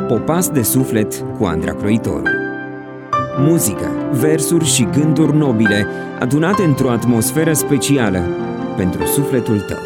Popas de suflet cu Andra Croitoru. Muzică, versuri și gânduri nobile adunate într-o atmosferă specială pentru sufletul tău.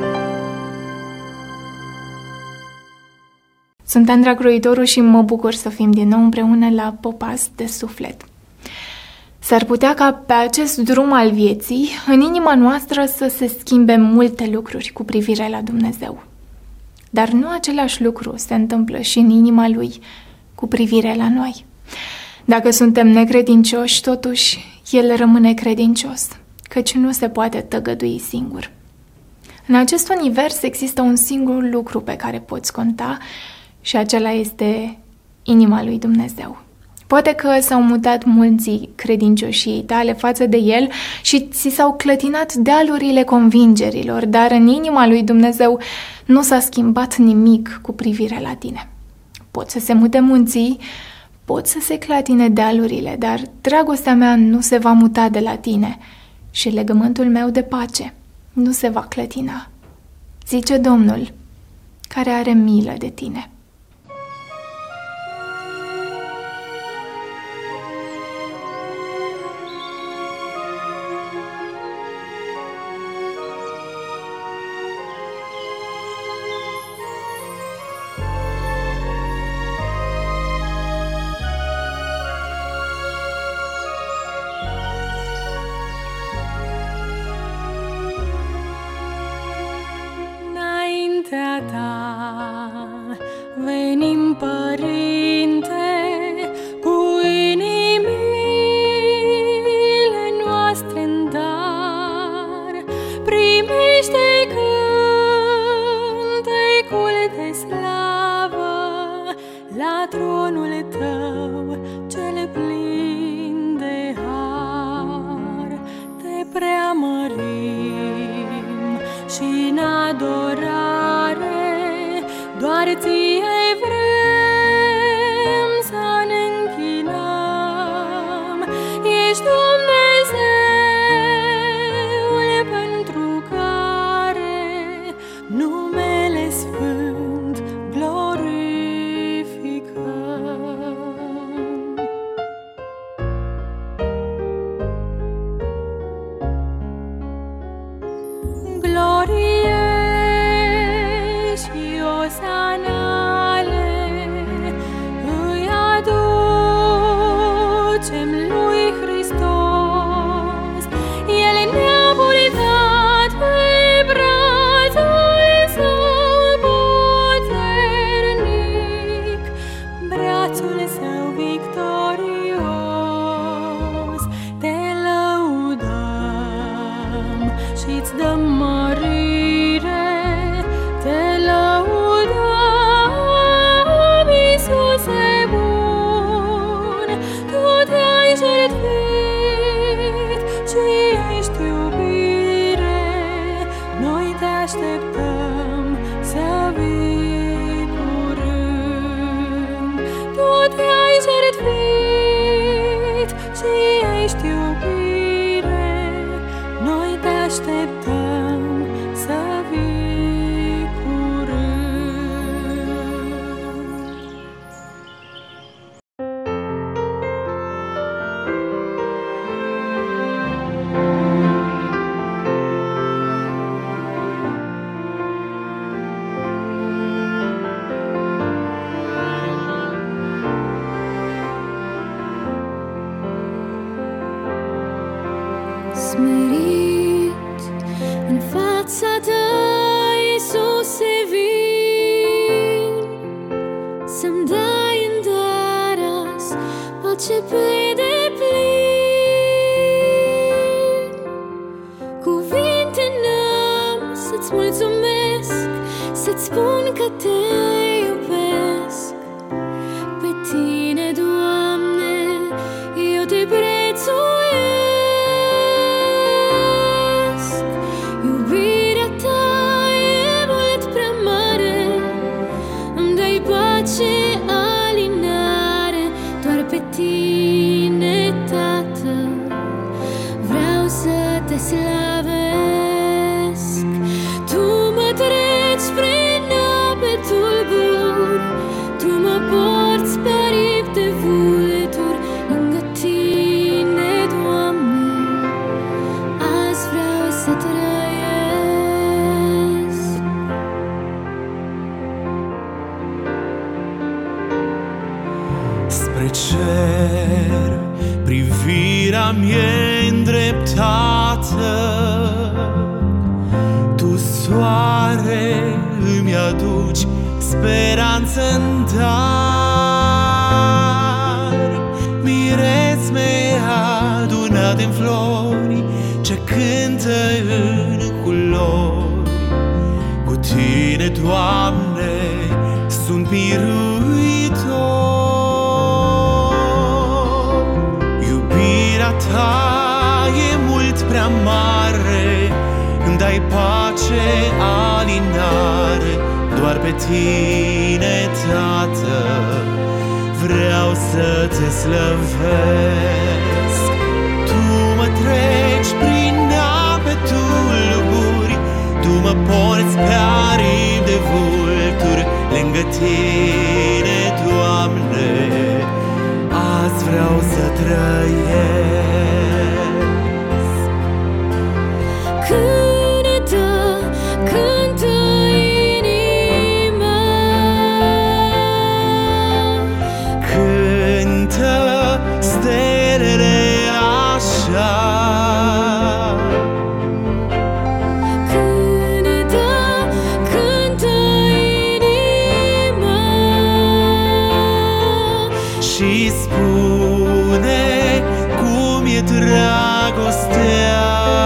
Sunt Andra Croitoru și mă bucur să fim din nou împreună la Popas de suflet. S-ar putea ca pe acest drum al vieții, în inima noastră să se schimbe multe lucruri cu privire la Dumnezeu. Dar nu același lucru se întâmplă și în inima Lui cu privire la noi. Dacă suntem necredincioși, totuși, El rămâne credincios, căci nu se poate tăgădui singur. În acest univers există un singur lucru pe care poți conta și acela este inima lui Dumnezeu. Poate că s-au mutat munții credincioșii tale față de El și ți s-au clătinat dealurile convingerilor, dar în inima lui Dumnezeu nu s-a schimbat nimic cu privire la tine. Pot să se mute munții, pot să se clatine dealurile, dar dragostea mea nu se va muta de la tine și legământul meu de pace nu se va clătina, zice Domnul, care are milă de tine. Venim, Părinte, cu inimile noastre în dar, primește cântecul de slavă la tronul Tău cel plin de har. Te preamărim și în adorare doar Ție vrem să ne închinăm. Ești Dumnezeul pentru care numele Sfânt glorificăm. Glorie și osanale îi aducem lui Hristos. El ne-a purtat pe brațul Său puternic, brațul Său victorios. Te lăudăm și-ți dăm mărire, te lăudăm, Iisuse bun. Tu te-ai jertfit și ești iubire, noi te așteptăm să vii curând. Tu te-ai jertfit și ești iubire, noi te așteptăm să vii curând. Smerit în fața Ta, Iisuse, vin să-mi dai în dar azi pace pe deplin. Cuvinte n-am să-ți mulțumesc, să-ți spun că te iubesc. Pe Tine, Doamne, eu te prețuiesc. Iubirea Ta e mult prea mare, îmi dai pace, alinare. Doar pe Tine, Tată, vreau să te slavesc. Tu mă treci prin ape tulburi, spre cer, privirea mie îndreptată. Tu, soare, îmi aduci speranță în dar. Miresme adunate în flori ce cântă în culori. Cu Tine, Doamne, sunt biruitor. Iubirea Ta e mult prea mare, îmi dai pace, alinare. Doar pe Tine, Tată, vreau să Te slăvesc. Tu mă treci prin ape tulburi, Tu mă porți pe aripi de vulturi. Lângă Tine, Doamne, azi vreau să trăiesc. Cântă, cântă inima, Cântă stelele așa. cântă, cântă inima, Și spune cum e dragostea.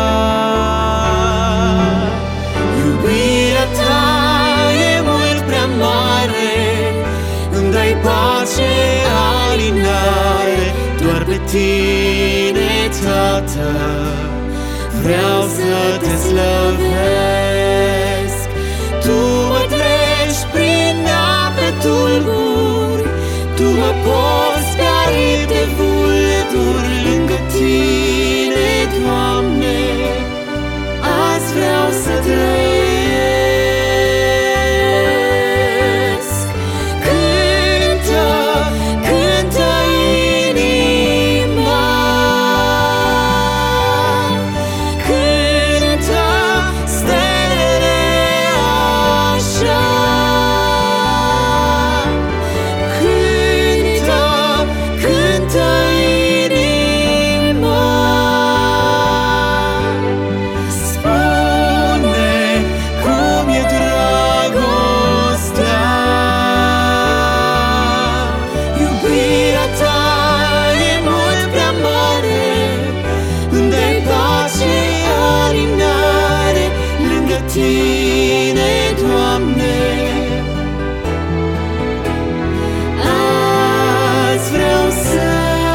Iubirea Ta e mult prea mare, îmi dai pace, alinare. Doar pe Tine, Tată, vreau să Te slăvesc. Tu mă treci prin ape tulburi, Tu mă porți pe aripi de vulturi. Lângă Tine, Doamne, azi vreau să trăiesc. Cântă, cântă inima, Cântă stelele așa. Cântă, cântă inima, spune cum e dragostea. Iubirea Ta e mult prea mare, îmi dai pace, alinare. Lângă Tine, Doamne, azi vreau să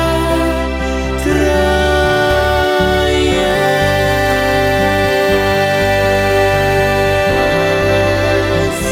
trăiesc.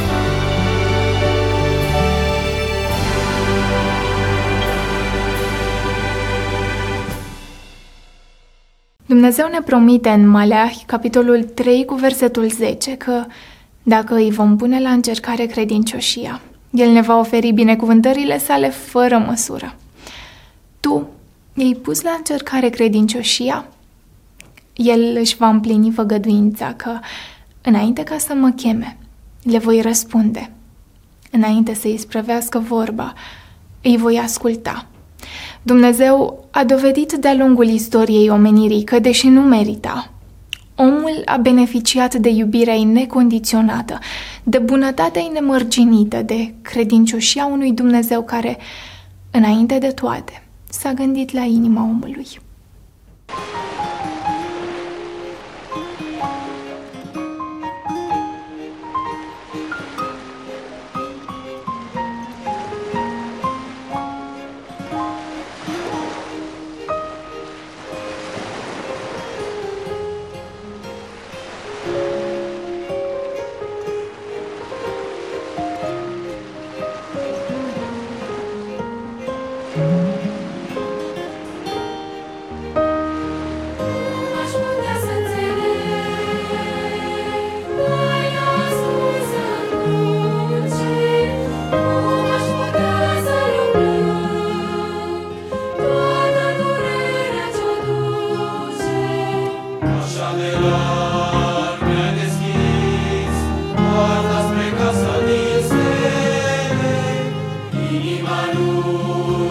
Dumnezeu ne promite în Maleahi, capitolul 3, cu versetul 10, că dacă îi vom pune la încercare credincioșia, El ne va oferi binecuvântările Sale fără măsură. Tu i-ai pus la încercare credincioșia? El își va împlini făgăduința că, înainte ca să mă cheme, le voi răspunde. Înainte să îi sprăvească vorba, îi voi asculta. Dumnezeu a dovedit de-a lungul istoriei omenirii că, deși nu merita, omul a beneficiat de iubirea ei necondiționată, de bunătatea ei nemărginită, de credincioșia unui Dumnezeu care, înainte de toate, s-a gândit la inima omului. Inima lui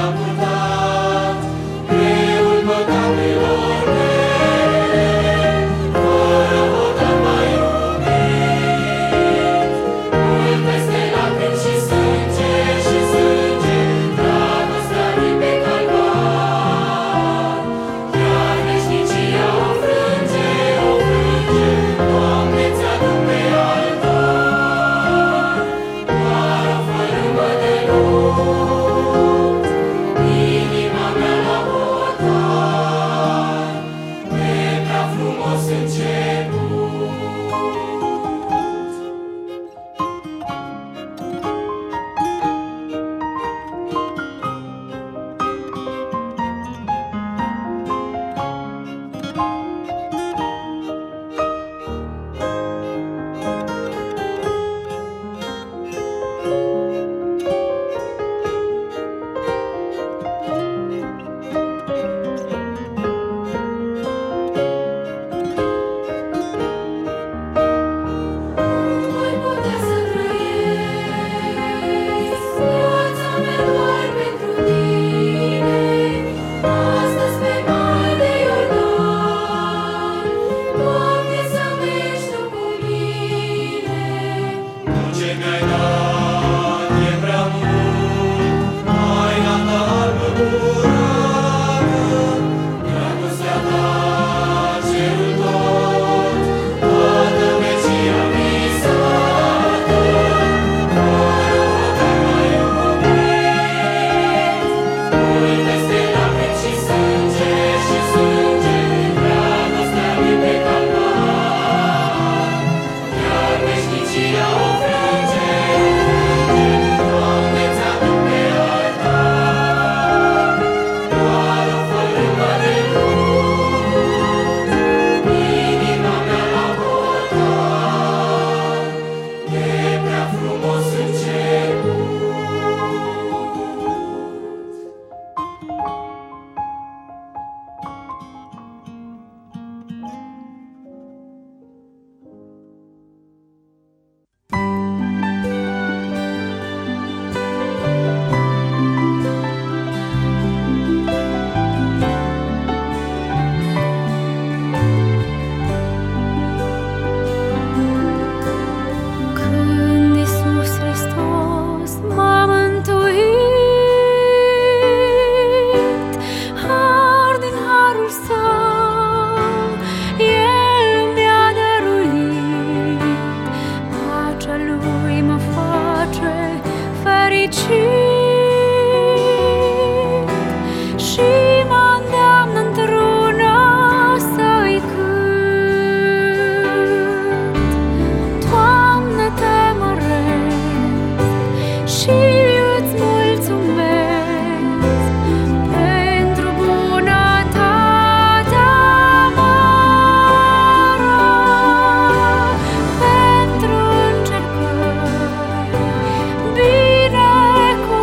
cu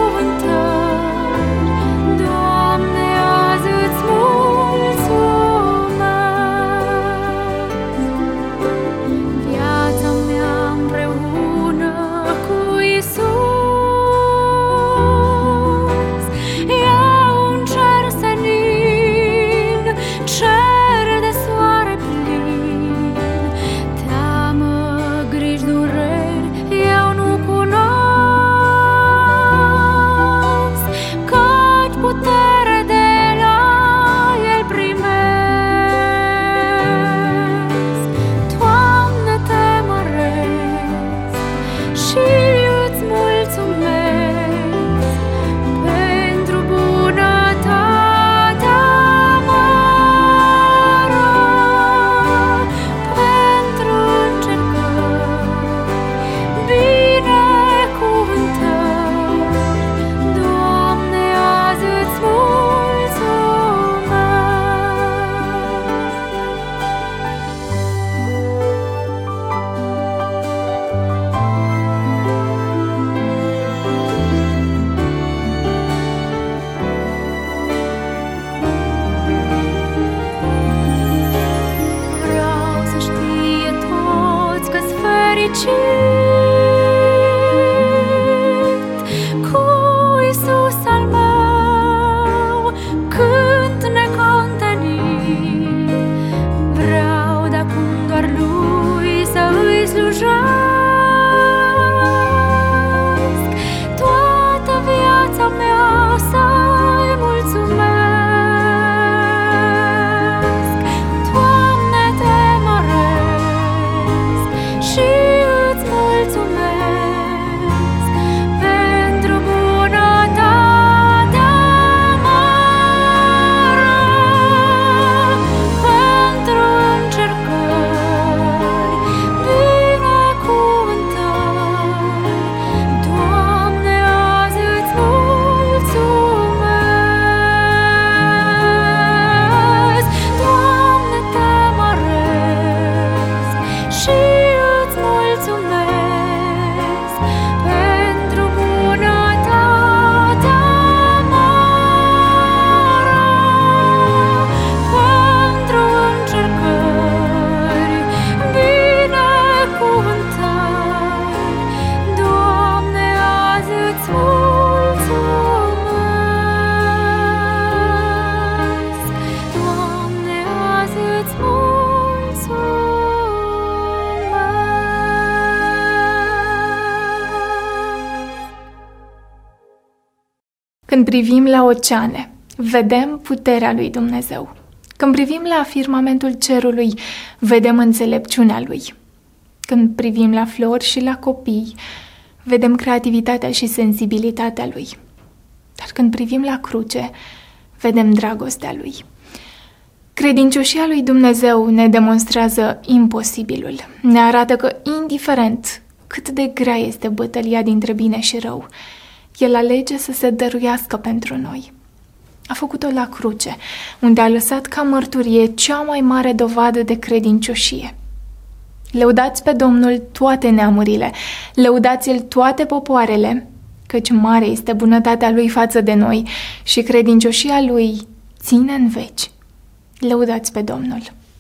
Când privim la oceane, vedem puterea lui Dumnezeu. Când privim la firmamentul cerului, vedem înțelepciunea lui. Când privim la flori și la copii, vedem creativitatea și sensibilitatea lui. Dar când privim la cruce, vedem dragostea lui. Credincioșia lui Dumnezeu ne demonstrează imposibilul. Ne arată că, indiferent cât de grea este bătălia dintre bine și rău, El alege să se dăruiască pentru noi. A făcut-o la cruce, unde a lăsat ca mărturie cea mai mare dovadă de credincioșie. Lăudați pe Domnul toate neamurile, lăudați-L toate popoarele, căci mare este bunătatea Lui față de noi și credincioșia Lui ține în veci. Lăudați pe Domnul!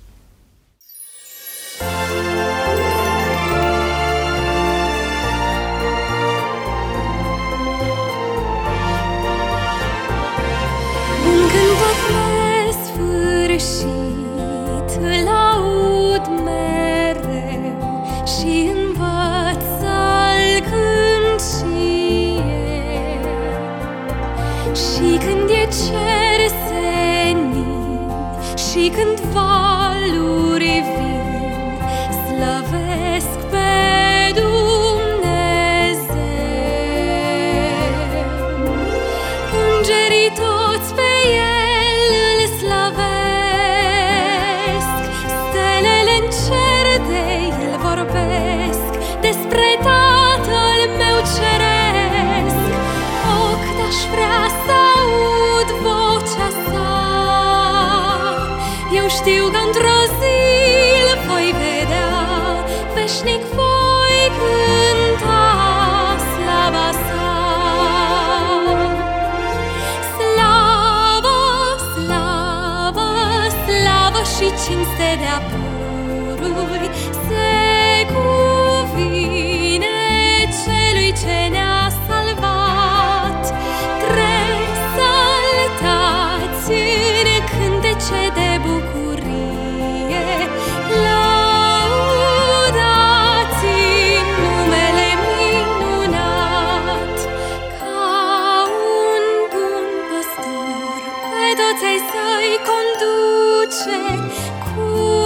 Un cântec nesfârșit îl aud mereu și învăț să-l cânt și eu. Și când e cer senin și când valuri vin, slăvesc pe Dumnezeu. Îngerii toți pe El îl slăvesc, stelele-n cer de El vorbesc despre Tatăl meu ceresc. O, cât aș vrea să aud vocea sa! Eu știu că într-o zi îl voi vedea, veșnic voi cânta slava sa. Slavă, slavă, slavă și cinste de-a pururi se cuvine celui ce ne-a salvat. Tresaltați în cântece de bucurie, lăudați numele minunat. Ca un bun păstor pe toți ai săi conduce, cu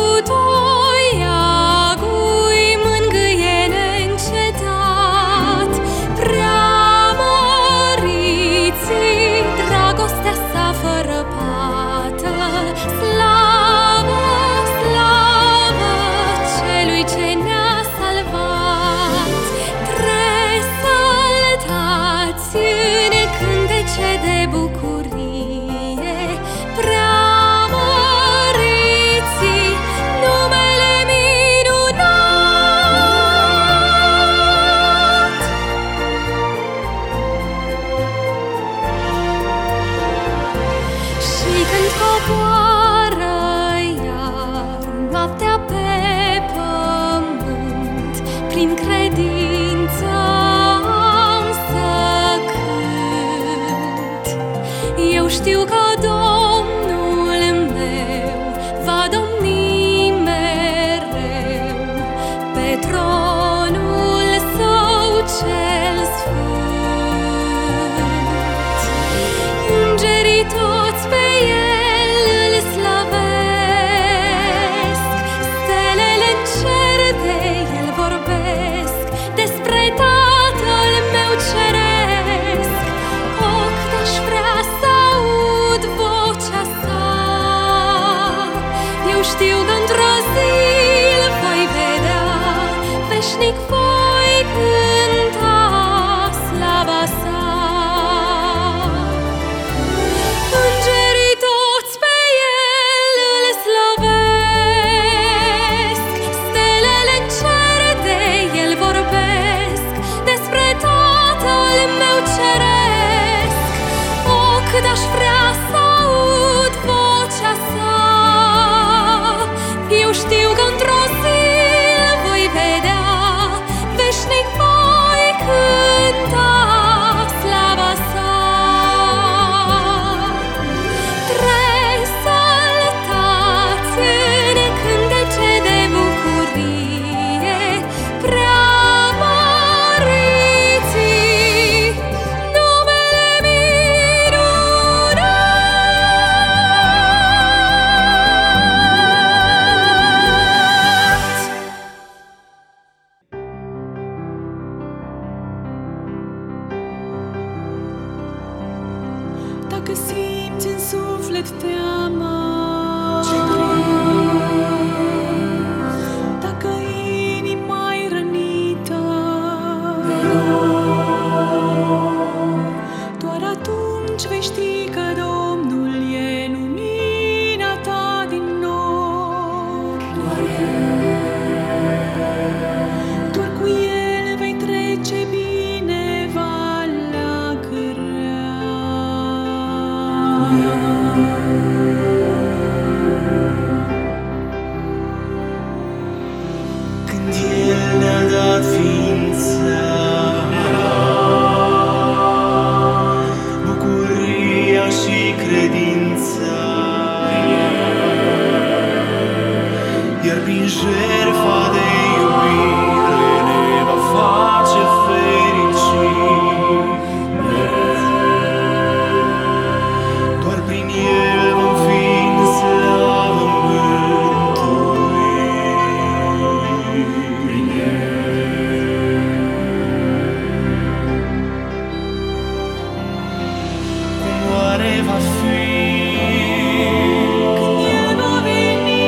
toiagul mângâie neîncetat. Preamăriți dragostea sa fără pată, slavă, slavă celui ce ne-a salvat. Tresaltați în cântece de bucurie, preamăriți numele minunat. Și când coboară iar noaptea pe pământ, prin credință am să cânt. Eu știu că Domnul meu va domni mereu pe tronul său cel sfânt. Îngerii toți pe El îl slăvesc, stelele-n cer de El vorbesc despre Tatăl meu ceresc. O, cât aș vrea să aud vocea sa! Eu știu că într-o zi îl voi vedea, veșnic voi cânta slava sa. Îngerii toți pe El îl slăvesc, stelele-n cer de El vorbesc despre Tatăl meu ceresc. O, cât aș vrea să aud vocea sa! Dacă simți în suflet teama, dacă inima-i rănită, doar atunci vei ști că Domnul e lumina ta din nor. Doar cu El vei trece bine valea grea. Când El ne-a dat ființa, bucuria și credința, iar prin jertfa de iubire ne va face fericiți. Doar prin El vom fi în slavă mântuiți. Prin cum oare va fi Când El va veni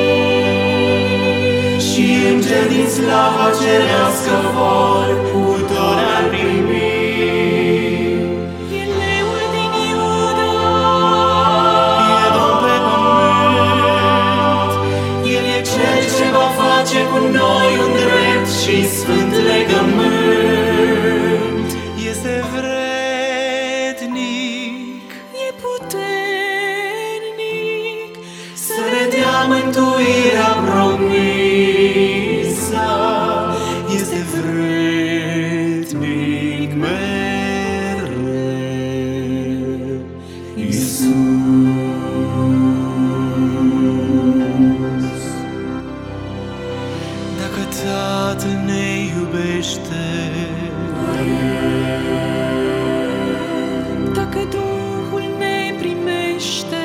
și îngeri din slava cerească vor cu tot ar primi. E leul din Iuda, E Domn pe pământ, El e Cel ce va face cu noi un drept și sfânt legământ. Este vrednic, e puternic, să ne dea mântuirea promisă. Este vrednic mereu, Iisus. Dacă Tatăl ne iubește, dacă Duhul ne primește,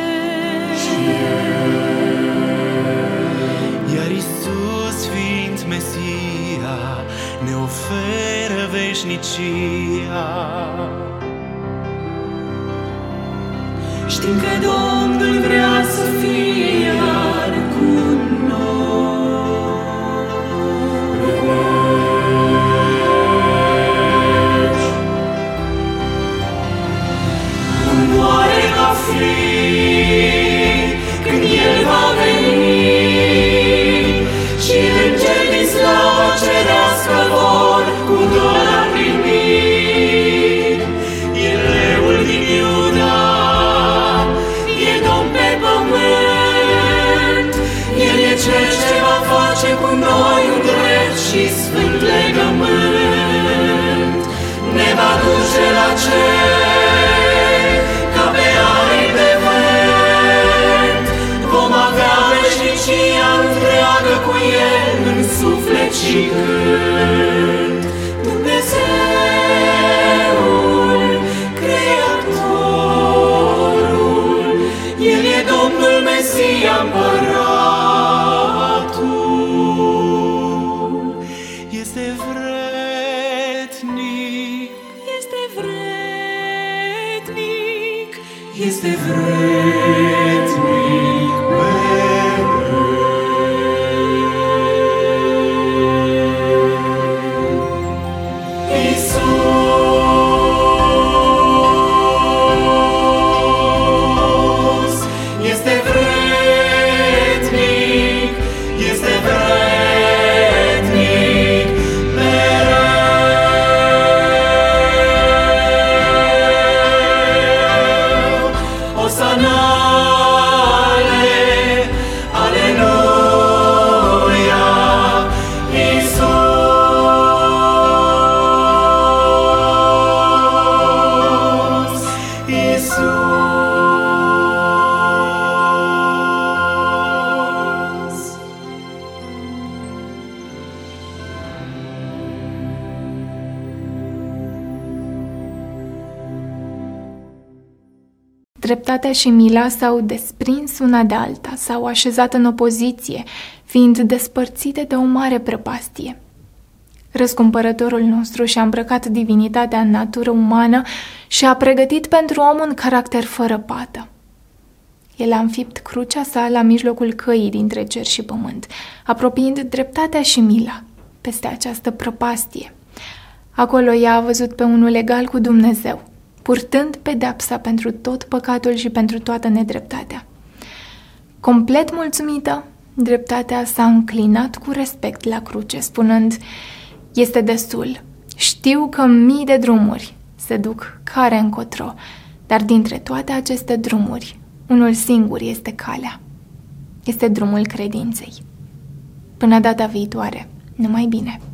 iar Iisus fiind Mesia ne oferă veșnicia. știm că Domnul vrea să fie iar cu noi. Cum oare va fi când El va veni și îngeri din slavă cerească vor cu dor ar primi? E leul din Iuda, e Domn pe pământ, El e Cel ce va face cu noi un drept și sfânt legământ. Ne va duce la cer ca pe aripi de vânt. Vom avea veșnicia întreagă cu El în suflet și gând. Dumnezeul, Creatorul, El e Domnul Mesia, Împăratul. Este vrednic, Este vrednic, este vrednic mereu. Iisus este vrednic, este vrednic mereu. Osanale, aleluia, Iisus, Iisus. Dreptatea și mila s-au desprins una de alta, s-au așezat în opoziție, fiind despărțite de o mare prăpastie. Răscumpărătorul nostru și-a îmbrăcat divinitatea în natură umană și a pregătit pentru om un caracter fără pată. El a înfipt crucea sa la mijlocul căii dintre cer și pământ, apropiind dreptatea și mila peste această prăpastie. Acolo ea a văzut pe unul egal cu Dumnezeu, purtând pedeapsa pentru tot păcatul și pentru toată nedreptatea. Complet mulțumită, dreptatea s-a înclinat cu respect la cruce, spunând: este destul, știu că mii de drumuri se duc care încotro, dar dintre toate aceste drumuri, unul singur este calea. Este drumul credinței. Până data viitoare, numai bine!